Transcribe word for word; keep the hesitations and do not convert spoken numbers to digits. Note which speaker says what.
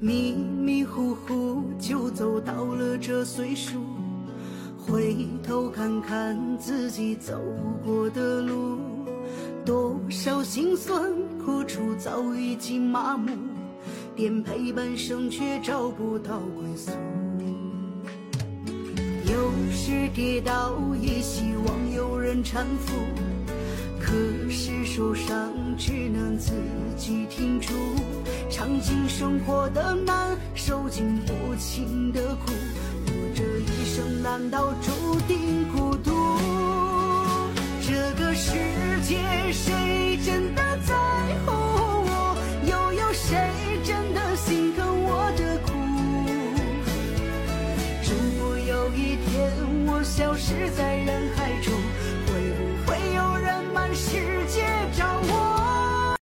Speaker 1: 迷迷糊糊就走到了这岁数，回头看看自己走过的路，多少辛酸苦楚早已经麻木，连陪伴声却找不到归宿。有时跌倒也希望有人搀扶，可是受伤只能自己挺住，尝尽生活的难，受尽无情的苦，我这一生难道注定孤独？这个世界谁真的在